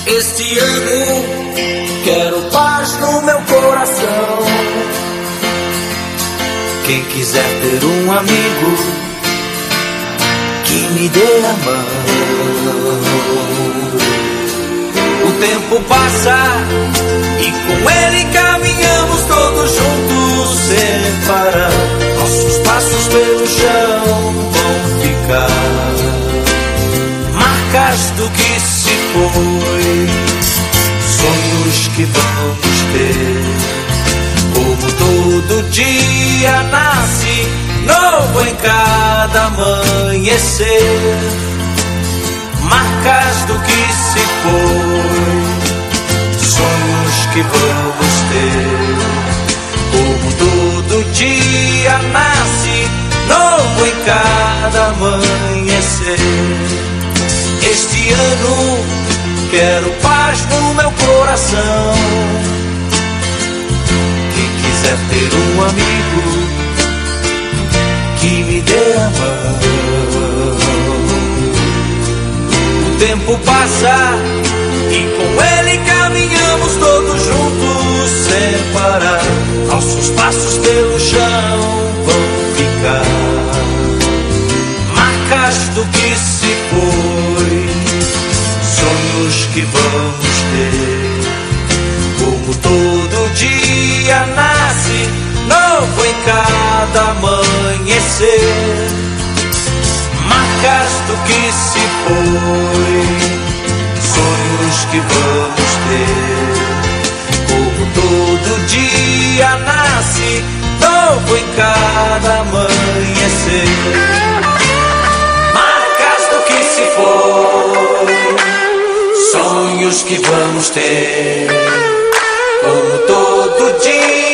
Este ano quero paz no meu coração. Quem quiser ter um amigo que me dê a mão. O tempo passa e com ele caminhamos todos juntos sem parar. Nossos passos pelo chão vão ficar marcas do que se foi, sonhos que vamos ter. Como todo dia nasce novo em cada amanhecer, marcas do que se foi, sonhos que vamos ter. Como todo dia nasce novo em cada amanhecer. Este ano quero paz no meu coração. Quem quiser ter um amigo que me dê a mão. O tempo passa e com ele caminhamos todos juntos sem parar. Nossos passos pelo chão vão ficar marcas do que se foi, sonhos que vamos ter. Como todo dia nasce novo em cada amanhecer, marcas do que se foi, sonhos que vamos ter. Como todo dia nasce novo em cada amanhecer, marcas do que se foi, sonhos que vamos ter. Como todo dia